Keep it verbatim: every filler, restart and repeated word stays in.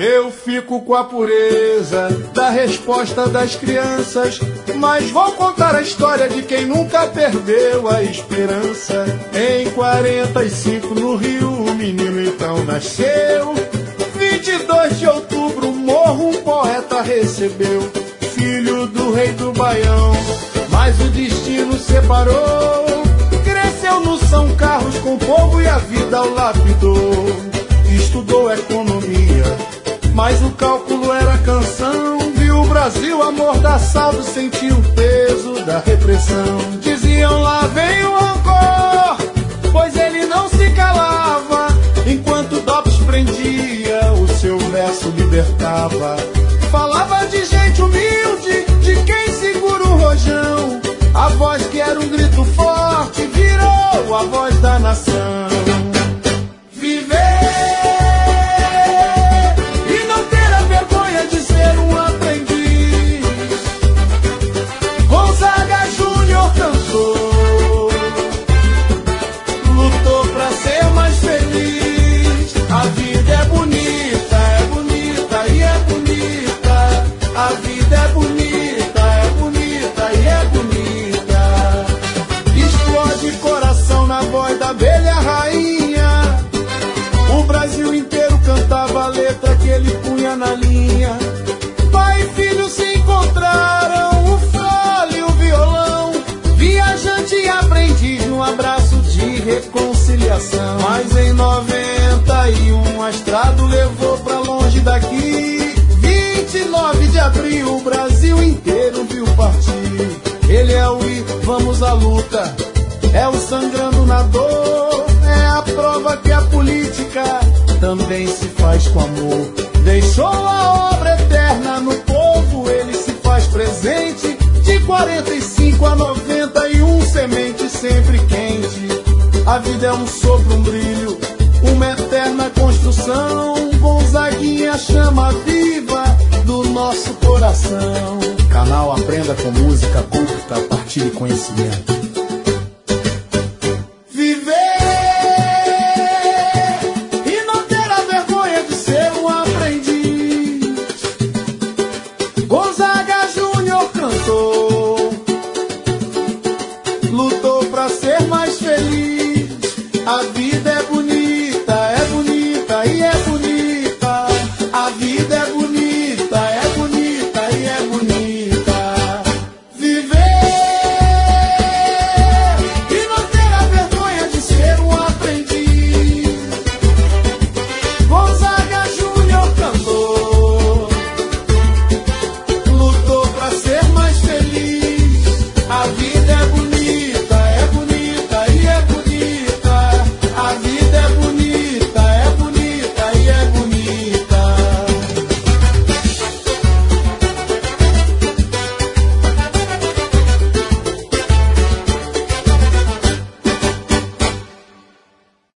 Eu fico com a pureza da resposta das crianças, mas vou contar a história de quem nunca perdeu a esperança. Em quarenta e cinco no Rio, o menino então nasceu. vinte e dois de outubro, morro um poeta recebeu. Filho do rei do Baião, mas o destino separou. Cresceu no São Carlos com o povo e a vida o lapidou. Estudou economia, mas o cálculo era canção. Viu o Brasil amordaçado, sentiu o peso da repressão. Diziam lá vem o rancor, pois ele não se calava. Enquanto Dopes prendia, o seu verso libertava. Falava de gente humilde, de quem segura o rojão. A voz que era um grito forte virou a voz da nação. Viver e não ter a vergonha de ser um aprendiz. Gonzaga Júnior cantou, lutou pra ser mais feliz. A vida é bonita, é bonita e é bonita. A vida é bonita, é bonita e é bonita. Explode coração na voz da abelha rainha. O Brasil inteiro cantava a letra que ele punha na linha. Pai e filho se encontraram, o fole e o violão. Viajante e aprendiz num abraço de reconciliação. Mas em noventa e um a estrada levou pra longe daqui. vinte e nove de abril o Brasil inteiro viu partir. Ele é o I, vamos à luta, é o sangrando na dor. É a prova que a política também se faz com amor. Deixou a obra eterna no povo, ele se faz presente. De quarenta e cinco a noventa e um, semente sempre quente. A vida é um sopro, um brilho, uma eterna construção. Gonzaguinha, chama viva do nosso coração. Canal Aprenda com Música, curta, partilhe conhecimento.